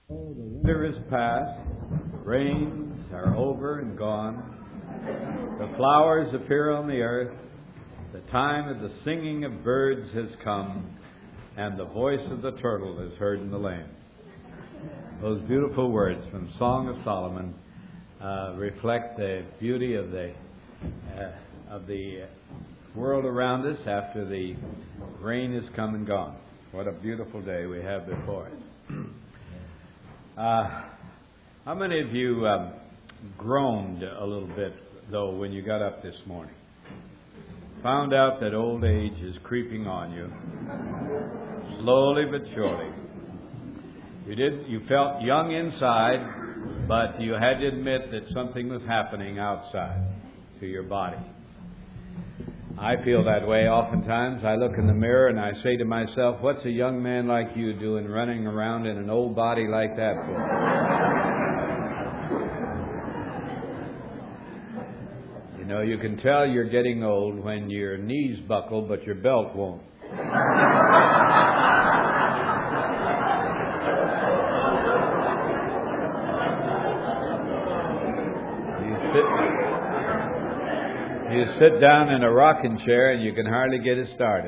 Oh, the winter is past, rains are over and gone, the flowers appear on the earth, the time of the singing of birds has come, and the voice of the turtle is heard in the land. Those beautiful words from Song of Solomon reflect the beauty of the world around us after the rain has come and gone. What a beautiful day we have before us. How many of you groaned a little bit, though, when you got up this morning? Found out that old age is creeping on you, slowly but surely. You felt young inside, but you had to admit that something was happening outside to your body. I feel that way oftentimes. I look in the mirror and I say to myself, what's a young man like you doing running around in an old body like that for? You know, you can tell you're getting old when your knees buckle, but your belt won't. You sit down in a rocking chair and you can hardly get it started.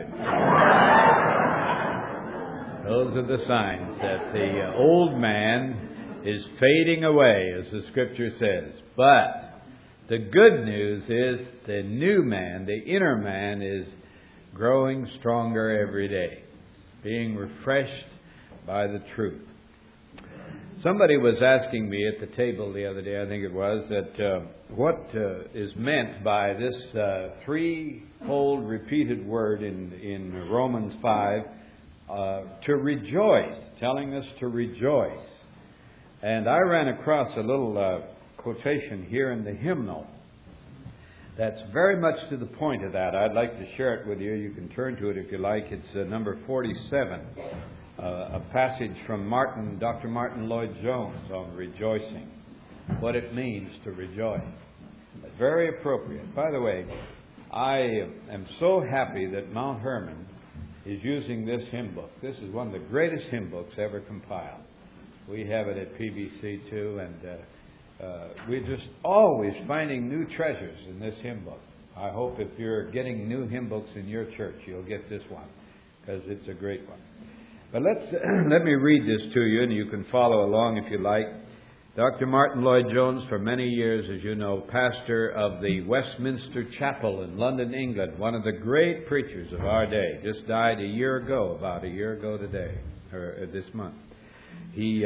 Those are the signs that the old man is fading away, as the Scripture says. But the good news is the new man, the inner man, is growing stronger every day, being refreshed by the truth. Somebody was asking me at the table the other day, I think it was, that what is meant by this threefold repeated word in Romans 5, to rejoice, telling us to rejoice. And I ran across a little quotation here in the hymnal that's very much to the point of that. I'd like to share it with you. You can turn to it if you like. It's number 47. A passage from Dr. Martin Lloyd-Jones on rejoicing, what it means to rejoice. Very appropriate. By the way, I am so happy that Mount Hermon is using this hymn book. This is one of the greatest hymn books ever compiled. We have it at PBC too, and we're just always finding new treasures in this hymn book. I hope if you're getting new hymn books in your church, you'll get this one, because it's a great one. But let me read this to you, and you can follow along if you like. Dr. Martin Lloyd-Jones, for many years, as you know, pastor of the Westminster Chapel in London, England, one of the great preachers of our day, just died about a year ago today, or this month. He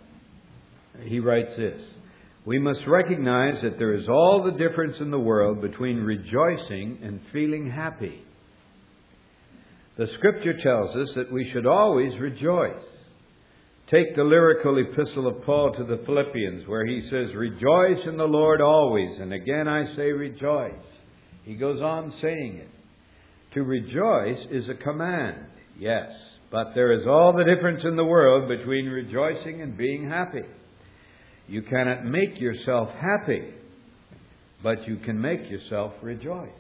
writes this: we must recognize that there is all the difference in the world between rejoicing and feeling happy. The Scripture tells us that we should always rejoice. Take the lyrical epistle of Paul to the Philippians, where he says, rejoice in the Lord always. And again I say rejoice. He goes on saying it. To rejoice is a command, yes, but there is all the difference in the world between rejoicing and being happy. You cannot make yourself happy, but you can make yourself rejoice.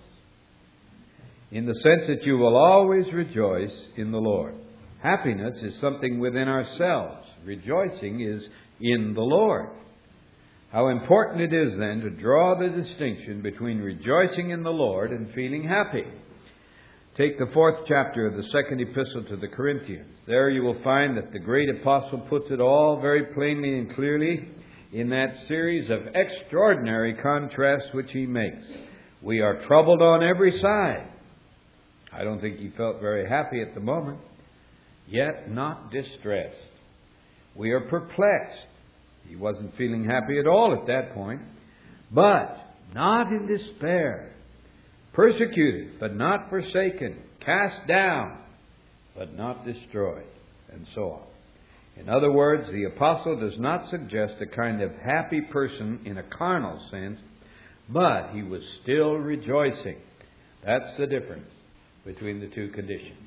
In the sense that you will always rejoice in the Lord. Happiness is something within ourselves. Rejoicing is in the Lord. How important it is then to draw the distinction between rejoicing in the Lord and feeling happy. Take the 4th chapter of the 2nd epistle to the Corinthians. There you will find that the great apostle puts it all very plainly and clearly in that series of extraordinary contrasts which he makes. We are troubled on every side. I don't think he felt very happy at the moment, yet not distressed. We are perplexed. He wasn't feeling happy at all at that point, but not in despair. Persecuted, but not forsaken. Cast down, but not destroyed, and so on. In other words, the apostle does not suggest a kind of happy person in a carnal sense, but he was still rejoicing. That's the difference between the two conditions.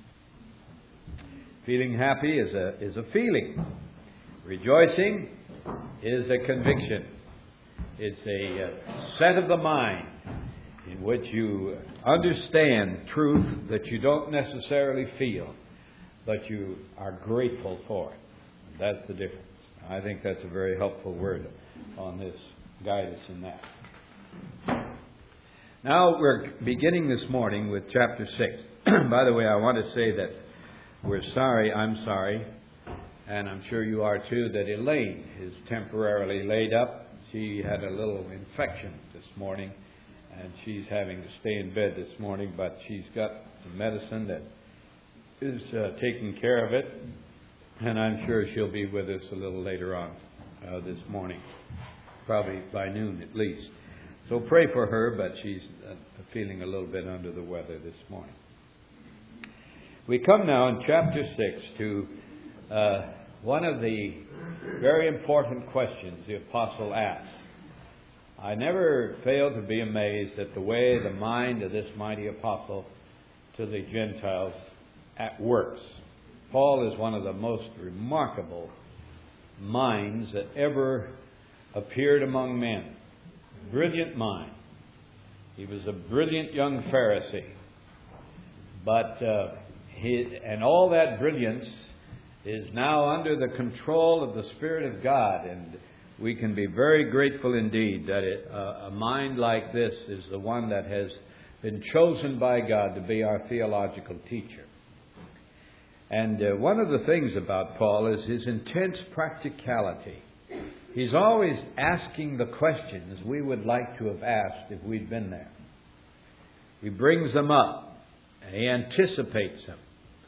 Feeling happy is a feeling. Rejoicing is a conviction. It's a set of the mind in which you understand truth that you don't necessarily feel, but you are grateful for it. That's the difference. I think that's a very helpful word on this, guide us in that. Now we're beginning this morning with chapter 6. By the way, I want to say that I'm sorry, and I'm sure you are too, that Elaine is temporarily laid up. She had a little infection this morning, and she's having to stay in bed this morning, but she's got some medicine that is taking care of it, and I'm sure she'll be with us a little later on this morning, probably by noon at least. So pray for her, but she's feeling a little bit under the weather this morning. We come now in chapter 6 to one of the very important questions the apostle asks. I never fail to be amazed at the way the mind of this mighty apostle to the Gentiles works. Paul is one of the most remarkable minds that ever appeared among men. Brilliant mind. He was a brilliant young Pharisee. But and all that brilliance is now under the control of the Spirit of God. And we can be very grateful indeed that a mind like this is the one that has been chosen by God to be our theological teacher. And one of the things about Paul is his intense practicality. He's always asking the questions we would like to have asked if we'd been there. He brings them up, and he anticipates them.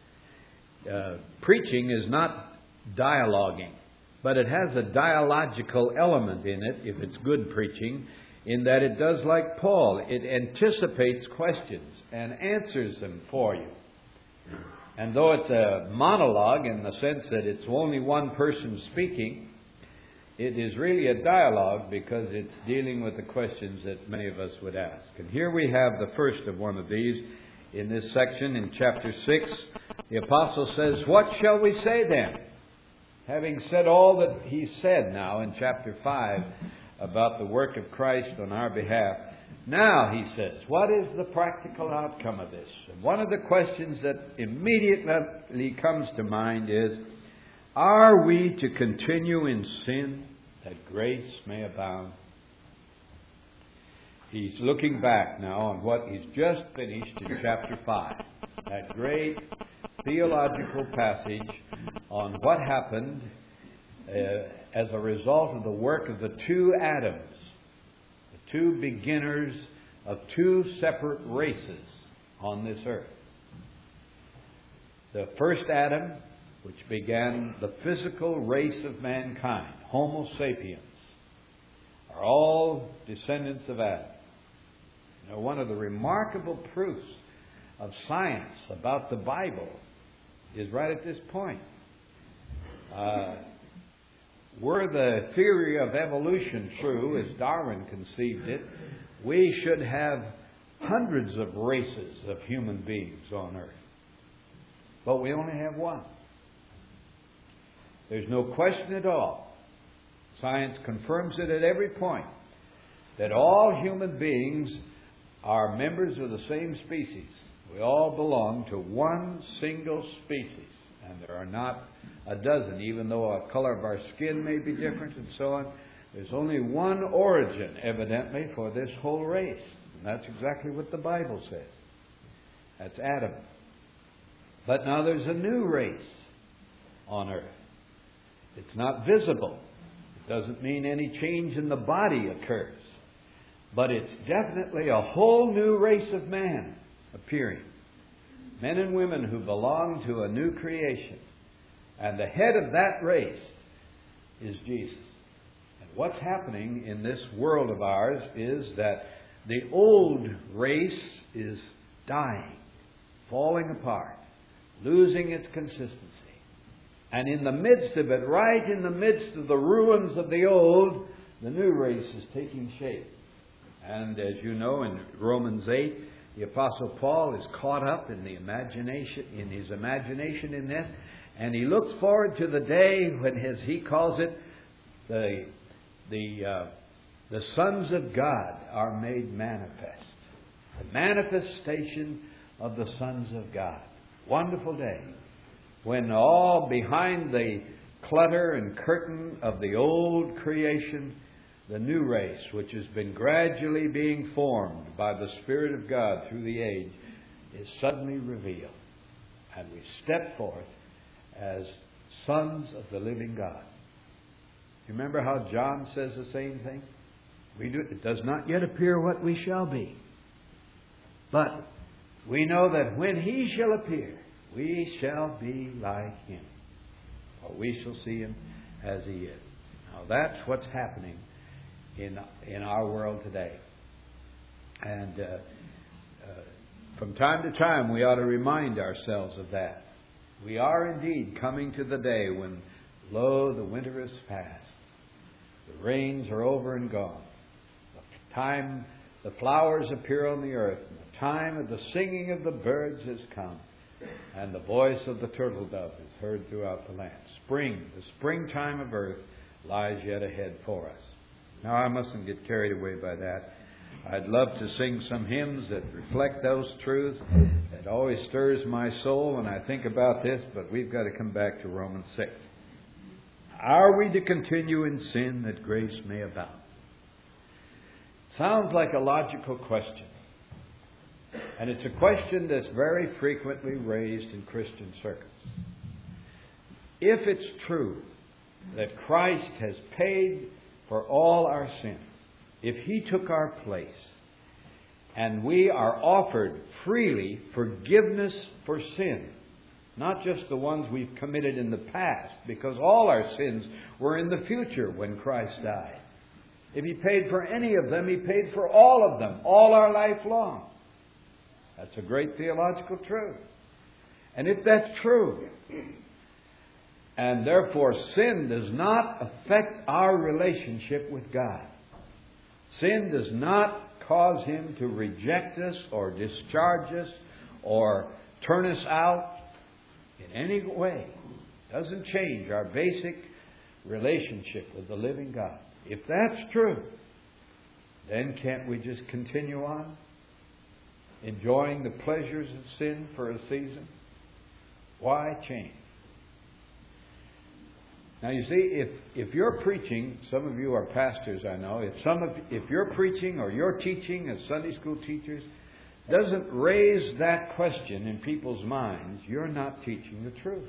Preaching is not dialoguing, but it has a dialogical element in it, if it's good preaching, in that it does like Paul. It anticipates questions and answers them for you. And though it's a monologue in the sense that it's only one person speaking, it is really a dialogue because it's dealing with the questions that many of us would ask. And here we have the first of one of these in this section in chapter 6. The apostle says, "What shall we say then?" Having said all that he said now in chapter 5 about the work of Christ on our behalf, now he says, what is the practical outcome of this? And one of the questions that immediately comes to mind is, are we to continue in sin that grace may abound? He's looking back now on what he's just finished in chapter 5. That great theological passage on what happened as a result of the work of the two Adams, the two beginners of two separate races on this earth. The first Adam, which began the physical race of mankind, Homo sapiens, are all descendants of Adam. You know, one of the remarkable proofs of science about the Bible is right at this point. Were the theory of evolution true, as Darwin conceived it, we should have hundreds of races of human beings on earth. But we only have one. There's no question at all. Science confirms it at every point, that all human beings are members of the same species. We all belong to one single species. And there are not a dozen, even though the color of our skin may be different and so on. There's only one origin, evidently, for this whole race. And that's exactly what the Bible says. That's Adam. But now there's a new race on earth. It's not visible. It doesn't mean any change in the body occurs. But it's definitely a whole new race of man appearing. Men and women who belong to a new creation. And the head of that race is Jesus. And what's happening in this world of ours is that the old race is dying, falling apart, losing its consistency. And in the midst of it, right in the midst of the ruins of the old, the new race is taking shape. And as you know, in Romans 8, the Apostle Paul is caught up in his imagination in this, and he looks forward to the day when, as he calls it, the sons of God are made manifest. The manifestation of the sons of God. Wonderful day. When all behind the clutter and curtain of the old creation, the new race, which has been gradually being formed by the Spirit of God through the age, is suddenly revealed. And we step forth as sons of the living God. You remember how John says the same thing? It does not yet appear what we shall be. But we know that when He shall appear, we shall be like Him. For we shall see Him as He is. Now that's what's happening in our world today. And from time to time we ought to remind ourselves of that. We are indeed coming to the day when, lo, the winter is past. The rains are over and gone. The flowers appear on the earth. And the time of the singing of the birds has come. And the voice of the turtle dove is heard throughout the land. Spring, the springtime of earth, lies yet ahead for us. Now, I mustn't get carried away by that. I'd love to sing some hymns that reflect those truths. It always stirs my soul when I think about this, but we've got to come back to Romans 6. Are we to continue in sin that grace may abound? Sounds like a logical question. And it's a question that's very frequently raised in Christian circles. If it's true that Christ has paid for all our sins, if He took our place, and we are offered freely forgiveness for sin, not just the ones we've committed in the past, because all our sins were in the future when Christ died. If He paid for any of them, He paid for all of them, all our life long. That's a great theological truth. And if that's true, and therefore sin does not affect our relationship with God, sin does not cause Him to reject us or discharge us or turn us out in any way, doesn't change our basic relationship with the living God. If that's true, then can't we just continue on enjoying the pleasures of sin for a season? Why change? Now you see, if you're preaching, some of you are pastors, I know, if you're preaching or you're teaching as Sunday school teachers, doesn't raise that question in people's minds, you're not teaching the truth.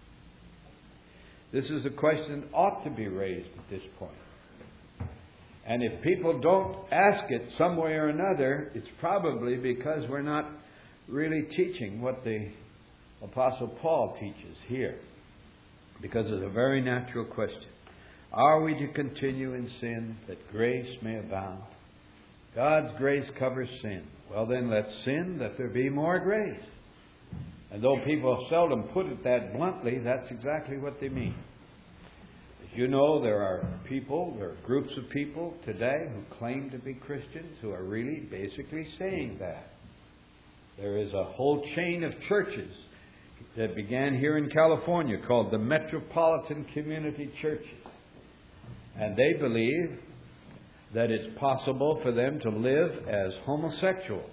This is a question that ought to be raised at this point. And if people don't ask it some way or another, it's probably because we're not really teaching what the Apostle Paul teaches here. Because it's a very natural question. Are we to continue in sin that grace may abound? God's grace covers sin. Well then, let's sin that there be more grace. And though people seldom put it that bluntly, that's exactly what they mean. As you know, there are groups of people today who claim to be Christians who are really basically saying that. There is a whole chain of churches that began here in California called the Metropolitan Community Churches. And they believe that it's possible for them to live as homosexuals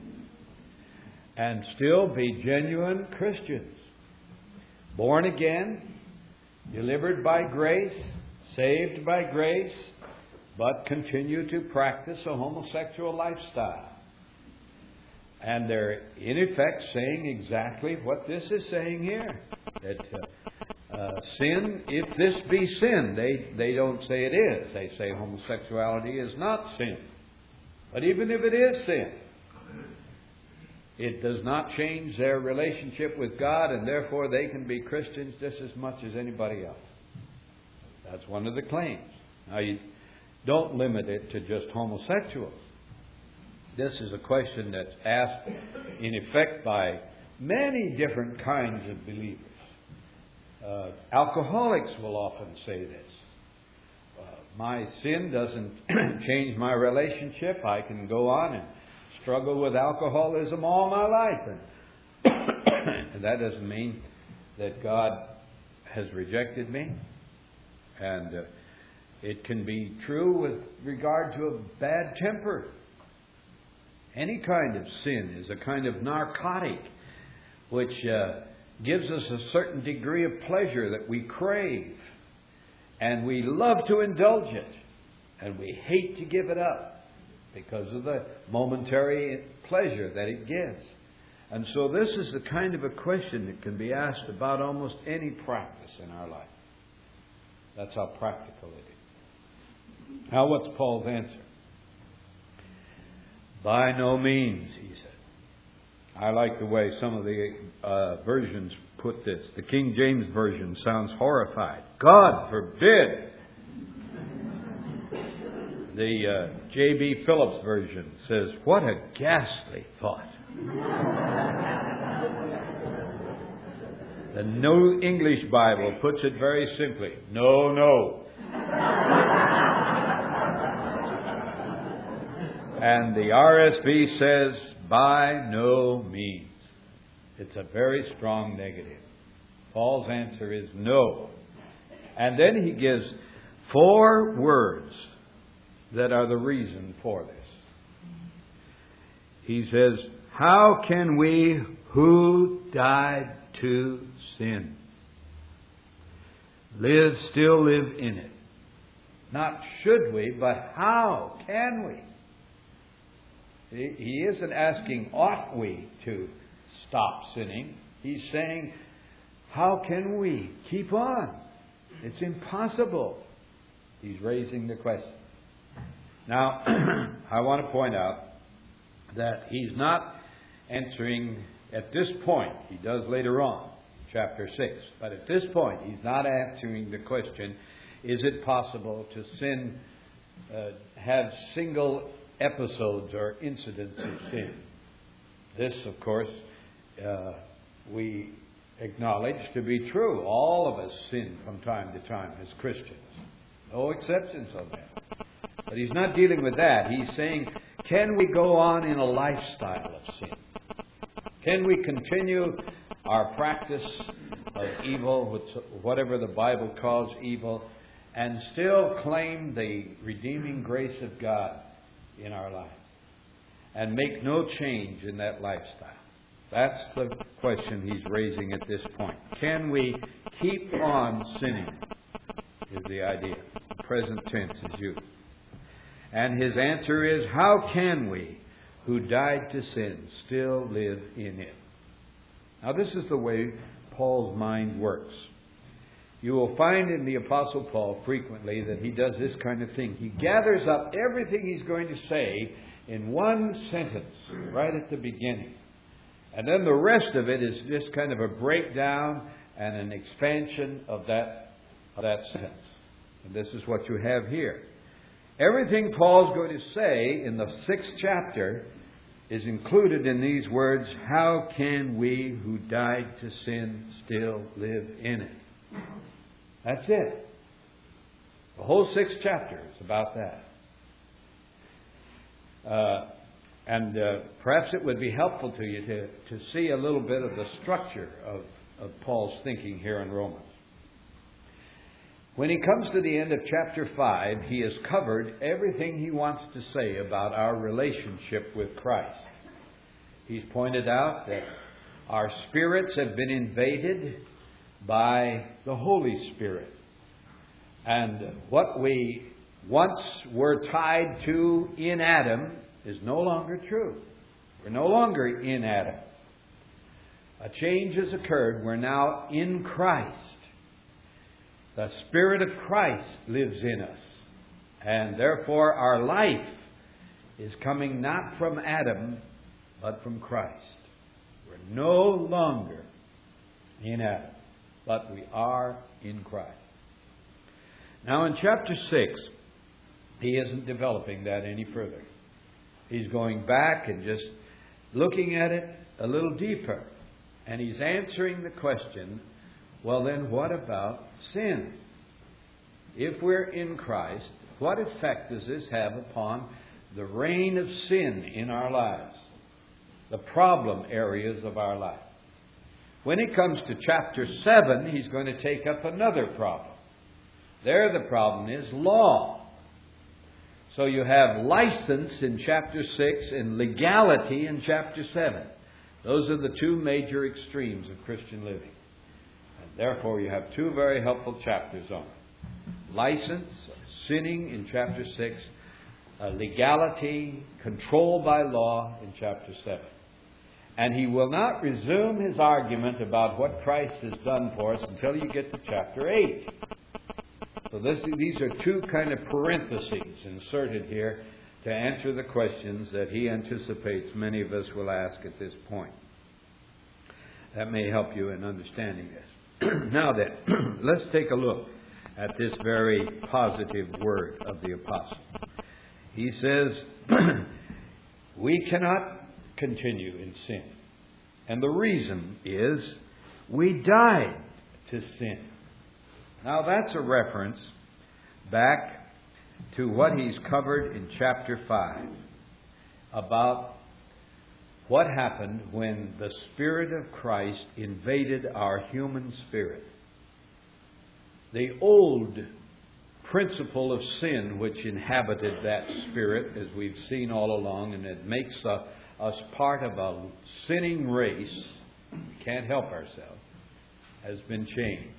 and still be genuine Christians. Born again, delivered by grace, saved by grace, but continue to practice a homosexual lifestyle. And they're, in effect, saying exactly what this is saying here. That sin, if this be sin, they don't say it is. They say homosexuality is not sin. But even if it is sin, it does not change their relationship with God, and therefore they can be Christians just as much as anybody else. That's one of the claims. Now, you don't limit it to just homosexuals. This is a question that's asked, in effect, by many different kinds of believers. Alcoholics will often say this. My sin doesn't change my relationship. I can go on and struggle with alcoholism all my life. And that doesn't mean that God has rejected me. And it can be true with regard to a bad temper. Any kind of sin is a kind of narcotic which gives us a certain degree of pleasure that we crave. And we love to indulge it. And we hate to give it up because of the momentary pleasure that it gives. And so this is the kind of a question that can be asked about almost any practice in our life. That's how practical it is. Now, what's Paul's answer? By no means, he said. I like the way some of the versions put this. The King James Version sounds horrified. God forbid! The J.B. Phillips version says, what a ghastly thought. The New English Bible puts it very simply. No, no. And the RSV says, by no means. It's a very strong negative. Paul's answer is no. And then he gives 4 words that are the reason for this. He says, how can we who died to sin still live in it? Not should we, but how can we? He isn't asking, ought we to stop sinning? He's saying, how can we keep on? It's impossible. He's raising the question. Now, I want to point out that he's not answering at this point. He does later on, chapter 6. But at this point, he's not answering the question, is it possible to sin, have single episodes or incidents of sin? This, of course, we acknowledge to be true. All of us sin from time to time as Christians. No exceptions on that. But he's not dealing with that. He's saying, can we go on in a lifestyle of sin? Can we continue our practice of evil, whatever the Bible calls evil, and still claim the redeeming grace of God in our life? And make no change in that lifestyle? That's the question he's raising at this point. Can we keep on sinning? Is the idea. Present tense is used. And his answer is, how can we, who died to sin, still live in it? Now, this is the way Paul's mind works. You will find in the Apostle Paul frequently that he does this kind of thing. He gathers up everything he's going to say in one sentence right at the beginning. And then the rest of it is just kind of a breakdown and an expansion of that sentence. And this is what you have here. Everything Paul's going to say in the 6th chapter is included in these words, how can we who died to sin still live in it? That's it. The whole 6th chapter is about that. And perhaps it would be helpful to you to see a little bit of the structure of Paul's thinking here in Romans. When he comes to the end of chapter 5, he has covered everything he wants to say about our relationship with Christ. He's pointed out that our spirits have been invaded by the Holy Spirit. And what we once were tied to in Adam is no longer true. We're no longer in Adam. A change has occurred. We're now in Christ. The Spirit of Christ lives in us. And therefore our life is coming not from Adam, but from Christ. We're no longer in Adam, but we are in Christ. Now in chapter 6, he isn't developing that any further. He's going back and just looking at it a little deeper. And he's answering the question, well then, what about sin? If we're in Christ, what effect does this have upon the reign of sin in our lives? The problem areas of our life. When he comes to chapter 7, he's going to take up another problem. There the problem is law. So you have license in chapter 6 and legality in chapter 7. Those are the two major extremes of Christian living. Therefore, you have two very helpful chapters on it. license, sinning in chapter 6, legality, control by law in chapter 7. And he will not resume his argument about what Christ has done for us until you get to chapter 8. So these are two kind of parentheses inserted here to answer the questions that he anticipates many of us will ask at this point. That may help you in understanding this. Now then, let's take a look at this very positive word of the apostle. He says, we cannot continue in sin. And the reason is, we died to sin. Now that's a reference back to what he's covered in chapter 5 about what happened when the Spirit of Christ invaded our human spirit. The old principle of sin which inhabited that spirit, as we've seen all along, and it makes us part of a sinning race, we can't help ourselves, has been changed.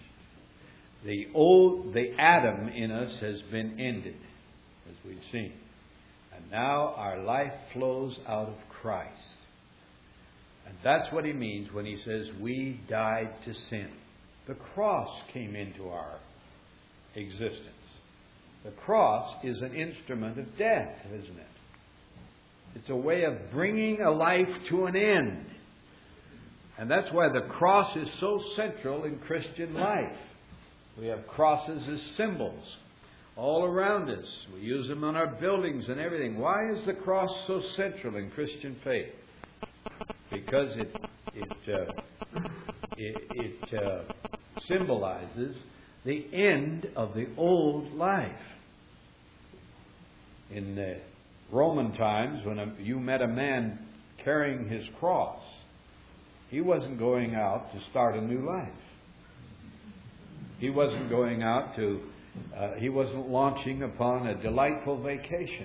The Adam in us has been ended, as we've seen. And now our life flows out of Christ. And that's what he means when he says, we died to sin. The cross came into our existence. The cross is an instrument of death, isn't it? It's a way of bringing a life to an end. And that's why the cross is so central in Christian life. We have crosses as symbols all around us. We use them on our buildings and everything. Why is the cross so central in Christian faith? Because it symbolizes the end of the old life. In the Roman times, when you met a man carrying his cross, he wasn't going out to start a new life. He wasn't going out to, he wasn't launching upon a delightful vacation.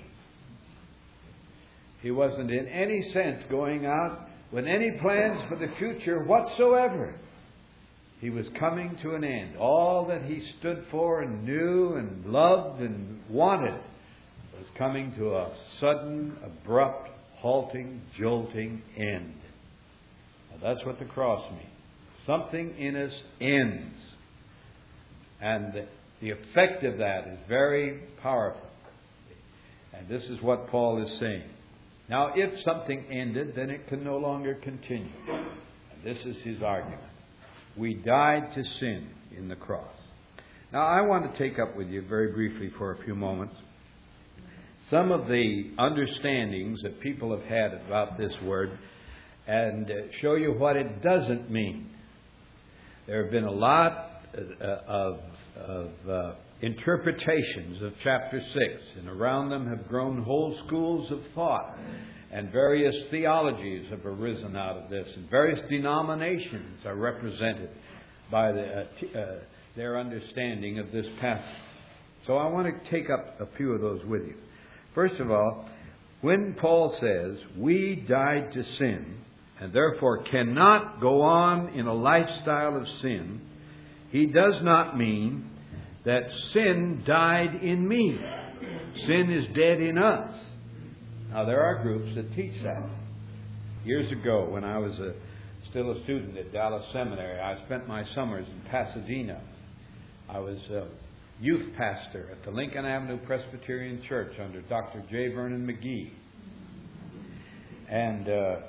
He wasn't in any sense going out with any plans for the future whatsoever. He was coming to an end. All that he stood for and knew and loved and wanted was coming to a sudden, abrupt, halting, jolting end. Now, that's what the cross means. Something in us ends. And the effect of that is very powerful. And this is what Paul is saying. Now, if something ended, then it can no longer continue. And this is his argument. We died to sin in the cross. Now, I want to take up with you very briefly for a few moments some of the understandings that people have had about this word and show you what it doesn't mean. There have been a lot of interpretations of chapter 6, and around them have grown whole schools of thought, and various theologies have arisen out of this, and various denominations are represented by their understanding of this passage. So I want to take up a few of those with you. First of all, when Paul says, we died to sin, and therefore cannot go on in a lifestyle of sin, he does not mean that sin died in me. Sin is dead in us. Now, there are groups that teach that. Years ago, when I was still a student at Dallas Seminary, I spent my summers in Pasadena. I was a youth pastor at the Lincoln Avenue Presbyterian Church under Dr. J. Vernon McGee. And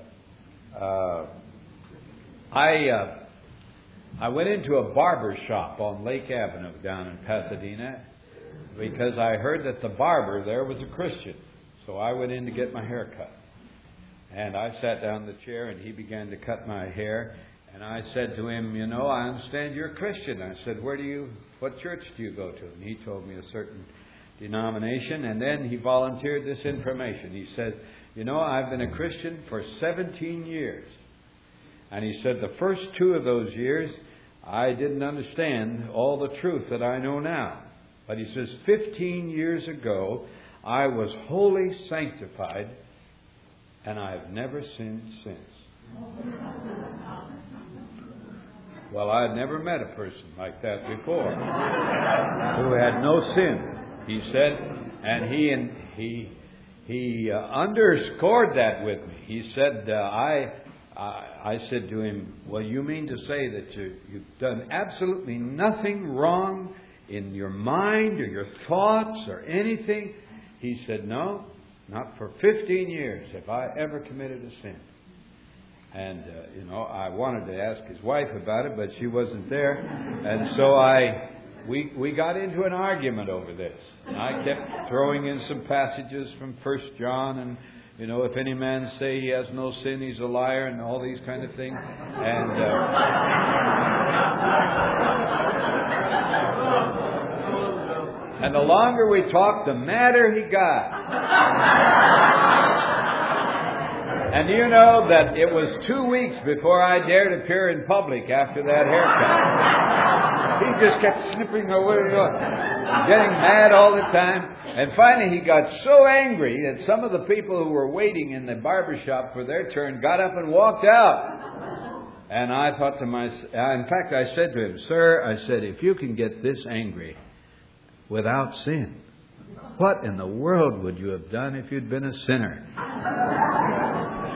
I went into a barber shop on Lake Avenue down in Pasadena because I heard that the barber there was a Christian. So I went in to get my hair cut. And I sat down in the chair and he began to cut my hair. And I said to him, you know, I understand you're a Christian. I said, what church do you go to? And he told me a certain denomination. And then he volunteered this information. He said, you know, I've been a Christian for 17 years. And he said, the first 2 of those years, I didn't understand all the truth that I know now. But he says, 15 years ago, I was wholly sanctified, and I have never sinned since. Well, I had never met a person like that before who had no sin, he said, and he underscored that with me. He said, I said to him, well, you mean to say that you've done absolutely nothing wrong in your mind or your thoughts or anything? He said, no, not for 15 years have I ever committed a sin. And, I wanted to ask his wife about it, but she wasn't there. And so we got into an argument over this. And I kept throwing in some passages from 1 John and, if any man say he has no sin, he's a liar, and all these kind of things. And the longer we talked, the madder he got. And you know that it was 2 weeks before I dared appear in public after that haircut. He just kept snipping away, getting mad all the time. And finally he got so angry that some of the people who were waiting in the barber shop for their turn got up and walked out. And I thought to myself, in fact I said to him, sir, I said, if you can get this angry without sin, what in the world would you have done if you'd been a sinner?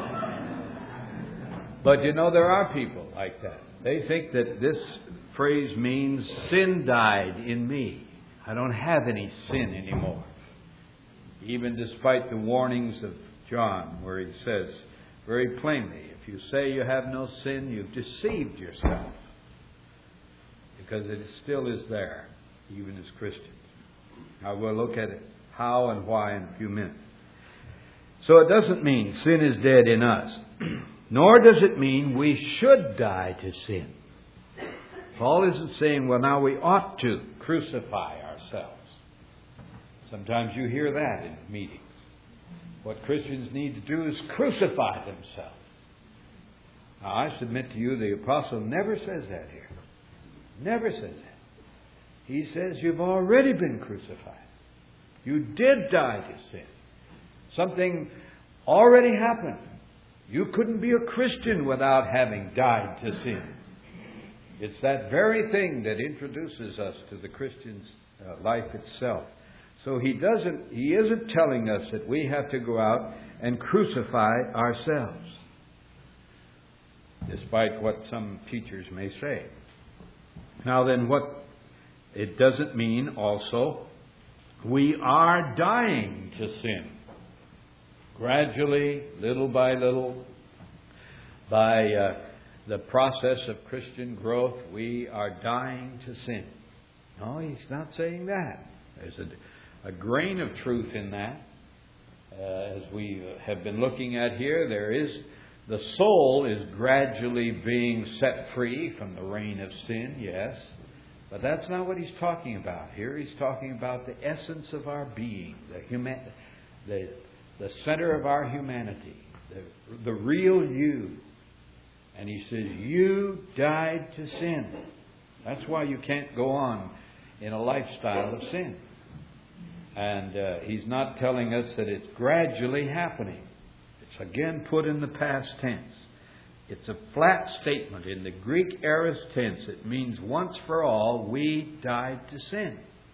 But there are people like that. They think that this phrase means sin died in me. I don't have any sin anymore. Even despite the warnings of John, where he says very plainly, if you say you have no sin, you've deceived yourself. Because it still is there, even as Christians. Now we'll look at it, how and why, in a few minutes. So it doesn't mean sin is dead in us. Nor does it mean we should die to sin. Paul isn't saying, well, now we ought to crucify ourselves. Sometimes you hear that in meetings. What Christians need to do is crucify themselves. Now, I submit to you, the apostle never says that here. Never says that. He says you've already been crucified. You did die to sin. Something already happened. You couldn't be a Christian without having died to sin. It's that very thing that introduces us to the Christian's life itself. So he isn't telling us that we have to go out and crucify ourselves, despite what some teachers may say. Now then, it doesn't mean also we are dying to sin. Gradually, little by little, by the process of Christian growth, we are dying to sin. No, he's not saying that. There's a grain of truth in that. As we have been looking at here, the soul is gradually being set free from the reign of sin, yes. But that's not what he's talking about. Here he's talking about the essence of our being, the center of our humanity, the real you. And he says, you died to sin. That's why you can't go on in a lifestyle of sin. And he's not telling us that it's gradually happening. It's again put in the past tense. It's a flat statement. In the Greek aorist tense, it means once for all, we died to sin.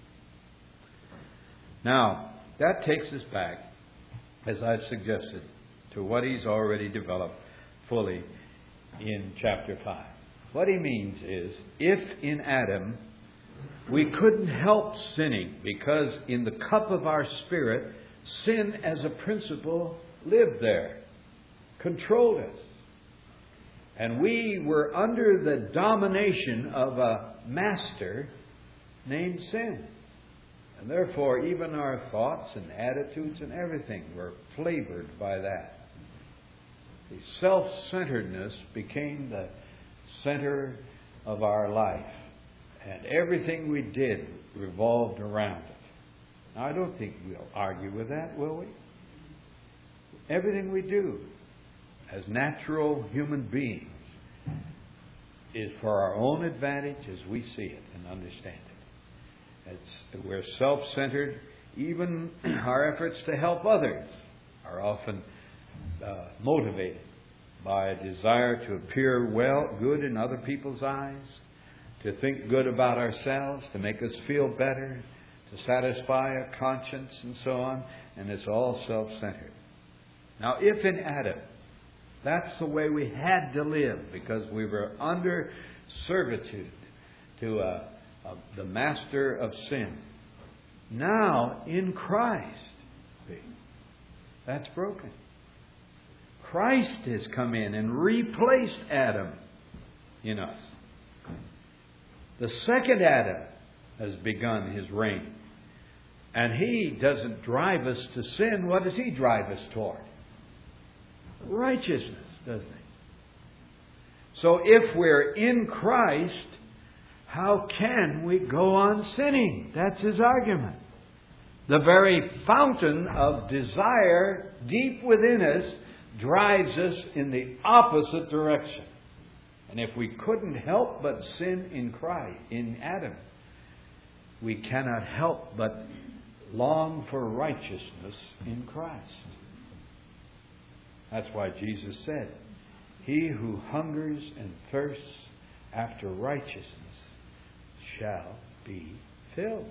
Now, that takes us back, as I've suggested, to what he's already developed fully in chapter 5. What he means is, if in Adam we couldn't help sinning because in the cup of our spirit, sin as a principle lived there, controlled us. And we were under the domination of a master named sin. And therefore, even our thoughts and attitudes and everything were flavored by that. The self-centeredness became the center of our life. And everything we did revolved around it. Now, I don't think we'll argue with that, will we? Everything we do as natural human beings is for our own advantage as we see it and understand it. We're self-centered. Even our efforts to help others are often motivated by a desire to appear good in other people's eyes, to think good about ourselves, to make us feel better, to satisfy a conscience and so on, and it's all self-centered. Now, if in Adam, that's the way we had to live because we were under servitude to the master of sin. Now, in Christ, that's broken. Christ has come in and replaced Adam in us. The second Adam has begun his reign. And he doesn't drive us to sin. What does he drive us toward? Righteousness, doesn't he? So if we're in Christ, how can we go on sinning? That's his argument. The very fountain of desire deep within us drives us in the opposite direction. And if we couldn't help but sin in Christ, in Adam, we cannot help but long for righteousness in Christ. That's why Jesus said, "He who hungers and thirsts after righteousness shall be filled."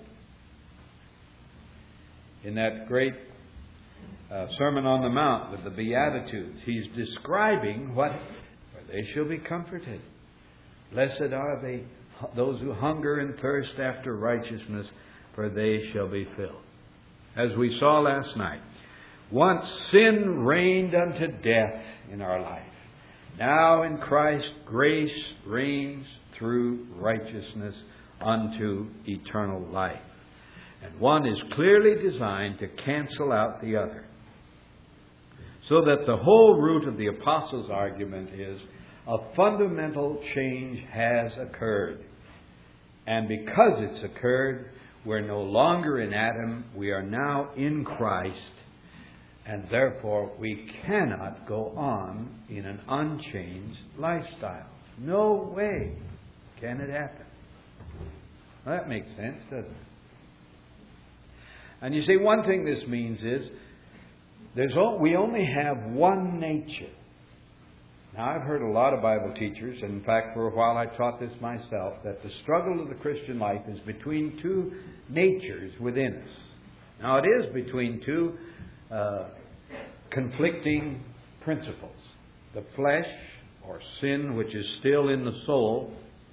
In that great Sermon on the Mount with the Beatitudes, he's describing what they shall be comforted. Blessed are those who hunger and thirst after righteousness, for they shall be filled. As we saw last night, once sin reigned unto death in our life. Now in Christ, grace reigns through righteousness unto eternal life. And one is clearly designed to cancel out the other. So that the whole root of the apostles' argument is a fundamental change has occurred. And because it's occurred, we're no longer in Adam, we are now in Christ, and therefore we cannot go on in an unchanged lifestyle. No way can it happen. Well, that makes sense, doesn't it? And you see, one thing this means is we only have one nature. Now, I've heard a lot of Bible teachers, and in fact, for a while I taught this myself, that the struggle of the Christian life is between two natures within us. Now, it is between two conflicting principles. The flesh, or sin, which is still in the soul,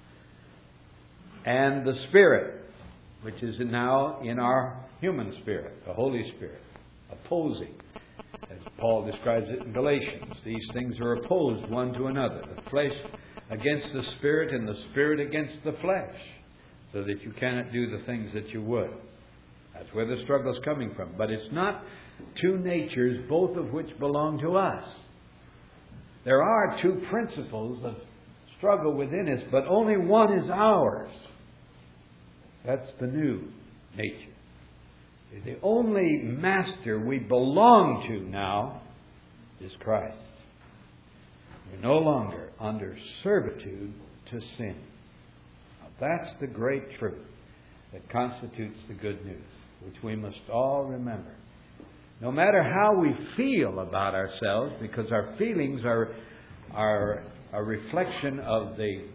and the Spirit, which is now in our human spirit, the Holy Spirit, opposing. As Paul describes it in Galatians, these things are opposed one to another. The flesh against the Spirit and the Spirit against the flesh, so that you cannot do the things that you would. That's where the struggle is coming from. But it's not two natures, both of which belong to us. There are two principles of struggle within us, but only one is ours. That's the new nature. The only master we belong to now is Christ. We're no longer under servitude to sin. Now, that's the great truth that constitutes the good news, which we must all remember. No matter how we feel about ourselves, because our feelings are a reflection of the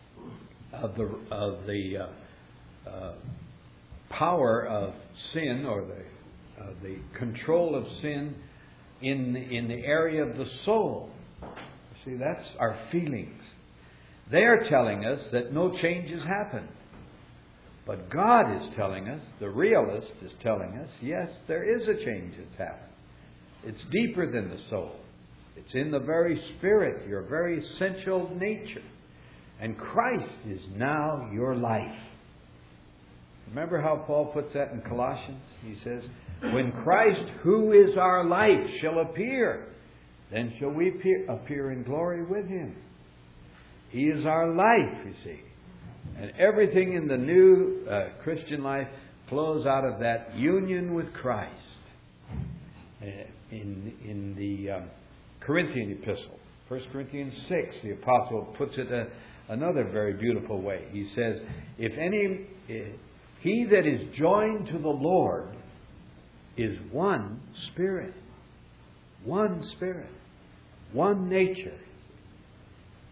power of sin, or the control of sin in the area of the soul. See, that's our feelings. They're telling us that no change has happened. But God is telling us, the realist is telling us, yes, there is a change that's happened. It's deeper than the soul. It's in the very spirit, your very essential nature. And Christ is now your life. Remember how Paul puts that in Colossians? He says, when Christ, who is our life, shall appear, then shall we appear in glory with Him. He is our life, you see. And everything in the new Christian life flows out of that union with Christ. In the Corinthian epistle, 1 Corinthians 6, the apostle puts it another very beautiful way. He says, he that is joined to the Lord is one spirit. One spirit. One nature.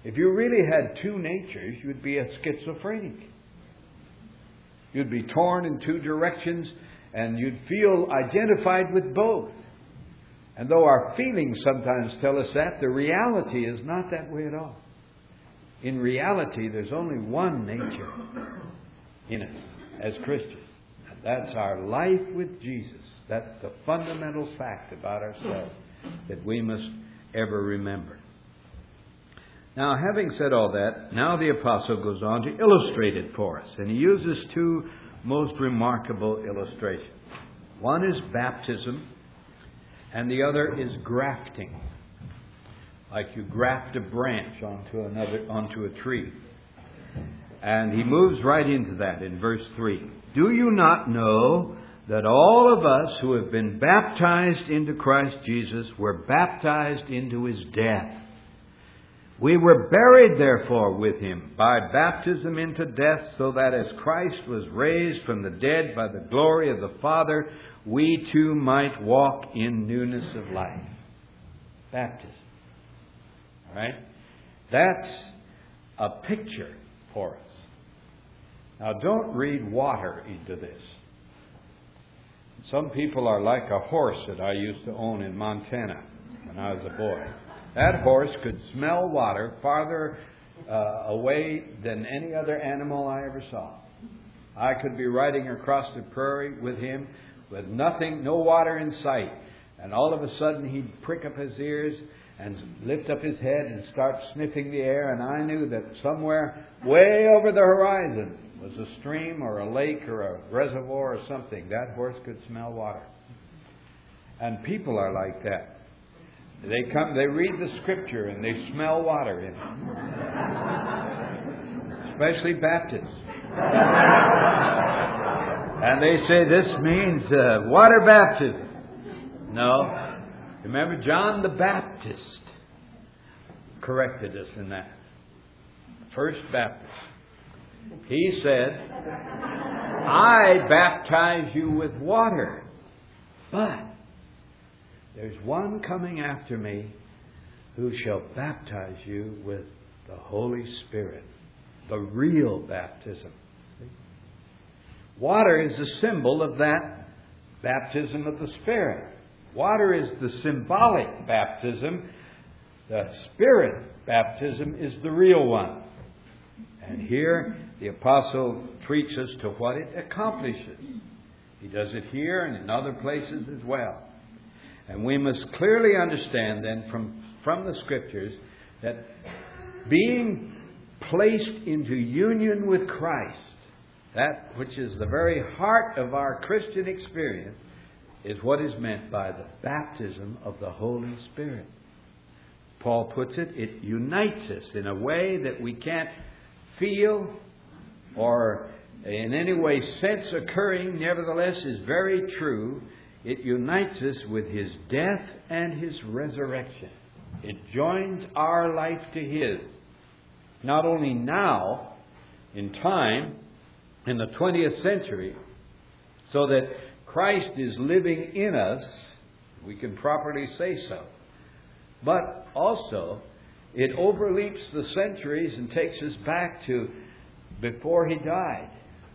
If you really had two natures, you'd be a schizophrenic. You'd be torn in two directions, and you'd feel identified with both. And though our feelings sometimes tell us that, the reality is not that way at all. In reality, there's only one nature in us as Christians. And that's our life with Jesus. That's the fundamental fact about ourselves that we must ever remember. Now, having said all that, now the apostle goes on to illustrate it for us. And he uses two most remarkable illustrations. One is baptism, and the other is grafting. Like you graft a branch onto a tree. And he moves right into that in verse 3. Do you not know that all of us who have been baptized into Christ Jesus were baptized into His death? We were buried, therefore, with Him by baptism into death, so that as Christ was raised from the dead by the glory of the Father, we too might walk in newness of life. Baptism. All right? That's a picture for us. Now, don't read water into this. Some people are like a horse that I used to own in Montana when I was a boy. That horse could smell water farther away than any other animal I ever saw. I could be riding across the prairie with him with nothing, no water in sight. And all of a sudden he'd prick up his ears and lift up his head and start sniffing the air. And I knew that somewhere way over the horizon was a stream or a lake or a reservoir or something. That horse could smell water. And people are like that. They read the Scripture and they smell water in it. Especially Baptists. And they say this means water baptism. No. Remember, John the Baptist corrected us in that. First Baptist. He said, I baptize you with water, but there's one coming after me who shall baptize you with the Holy Spirit. The real baptism. Water is a symbol of that baptism of the Spirit. Water is the symbolic baptism. The Spirit baptism is the real one. And here the apostle treats us to what it accomplishes. He does it here and in other places as well. And we must clearly understand then from the Scriptures that being placed into union with Christ, that which is the very heart of our Christian experience, is what is meant by the baptism of the Holy Spirit. Paul puts it, it unites us in a way that we can't feel or in any way sense occurring, nevertheless is very true. It unites us with His death and His resurrection. It joins our life to His. Not only now, in time, in the 20th century, so that Christ is living in us, we can properly say so. But also, it overleaps the centuries and takes us back to before He died.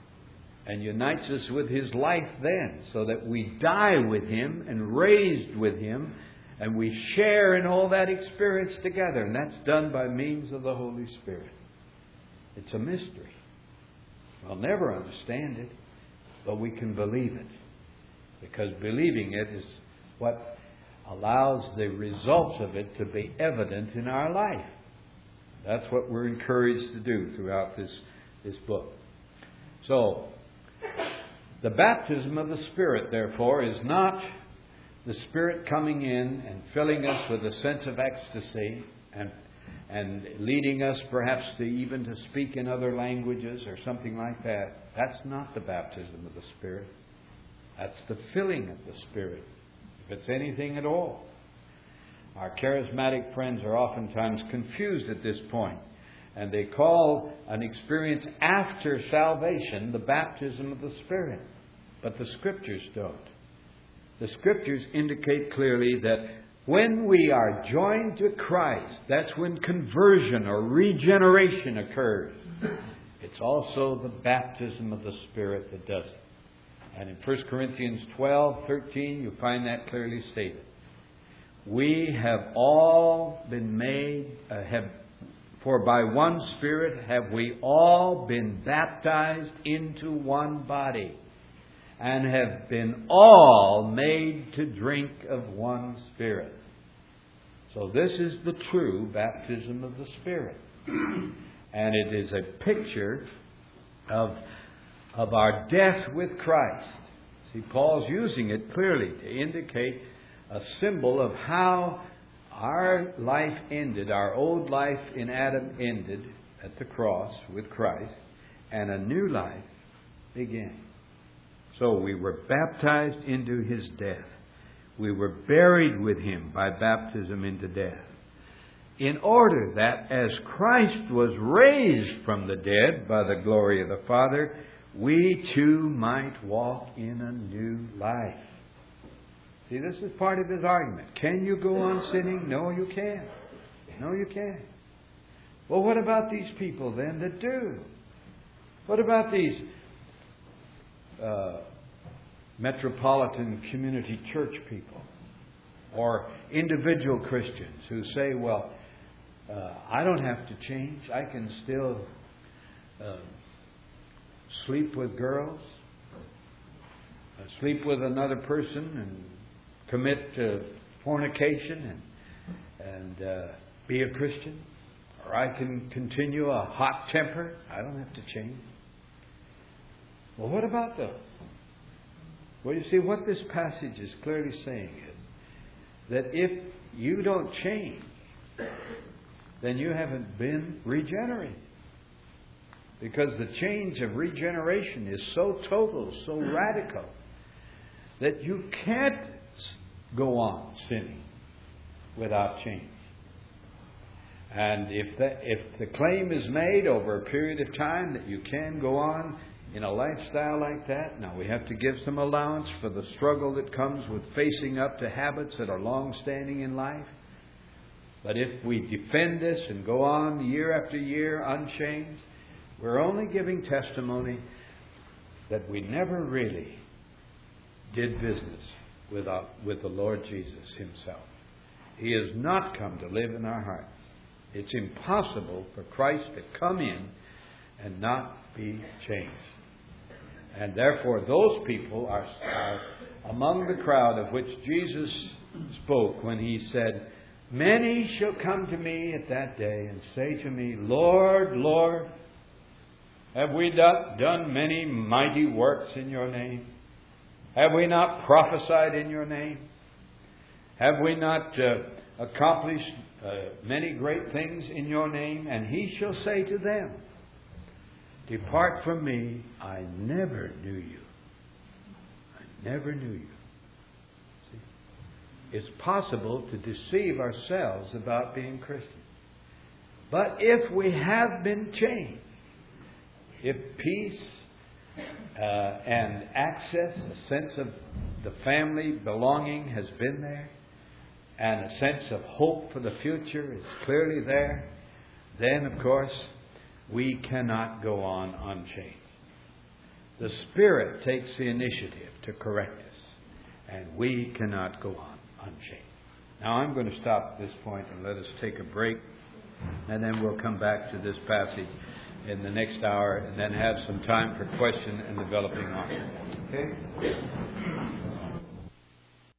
And unites us with His life then, so that we die with Him and raised with Him, and we share in all that experience together. And that's done by means of the Holy Spirit. It's a mystery. We'll never understand it, but we can believe it. Because believing it is what allows the results of it to be evident in our life. That's what we're encouraged to do throughout this book. So, the baptism of the Spirit, therefore, is not the Spirit coming in and filling us with a sense of ecstasy and leading us perhaps even to speak in other languages or something like that. That's not the baptism of the Spirit. That's the filling of the Spirit, if it's anything at all. Our charismatic friends are oftentimes confused at this point, and they call an experience after salvation the baptism of the Spirit. But the Scriptures don't. The Scriptures indicate clearly that When we are joined to Christ, that's when conversion or regeneration occurs. It's also the baptism of the Spirit that does it. And in 1 Corinthians 12:13, you find that clearly stated. We have all been made, for by one Spirit have we all been baptized into one body, and have been all made to drink of one Spirit. So this is the true baptism of the Spirit. And it is a picture of our death with Christ. See, Paul's using it clearly to indicate a symbol of how our life ended, our old life in Adam ended at the cross with Christ, and a new life began. So we were baptized into His death. We were buried with Him by baptism into death, in order that as Christ was raised from the dead by the glory of the Father, we too might walk in a new life. See, this is part of his argument. Can you go on sinning? No, you can't. No, you can't. Well, what about these people then that do? What about these metropolitan community church people or individual Christians who say, well, I don't have to change. I can still sleep with girls, sleep with another person and commit fornication and be a Christian. Or I can continue a hot temper. I don't have to change. Well, what about those? Well, you see, what this passage is clearly saying is that if you don't change, then you haven't been regenerated. Because the change of regeneration is so total, so radical, that you can't go on sinning without change. And if the claim is made over a period of time that you can go on in a lifestyle like that, now we have to give some allowance for the struggle that comes with facing up to habits that are long-standing in life. But if we defend this and go on year after year unchanged, we're only giving testimony that we never really did business with the Lord Jesus Himself. He has not come to live in our hearts. It's impossible for Christ to come in and not be changed. And therefore, those people are among the crowd of which Jesus spoke when He said, "Many shall come to me at that day and say to me, Lord, Lord, have we done many mighty works in Your name? Have we not prophesied in Your name? Have we not accomplished many great things in Your name?" And He shall say to them, "Depart from me, I never knew you." I never knew you. See? It's possible to deceive ourselves about being Christians. But if we have been changed, if peace and access, a sense of the family belonging has been there, and a sense of hope for the future is clearly there, then, of course, we cannot go on unchanged. The Spirit takes the initiative to correct us, and we cannot go on unchanged. Now, I'm going to stop at this point and let us take a break, and then we'll come back to this passage in the next hour, and then have some time for question and developing on it. Okay?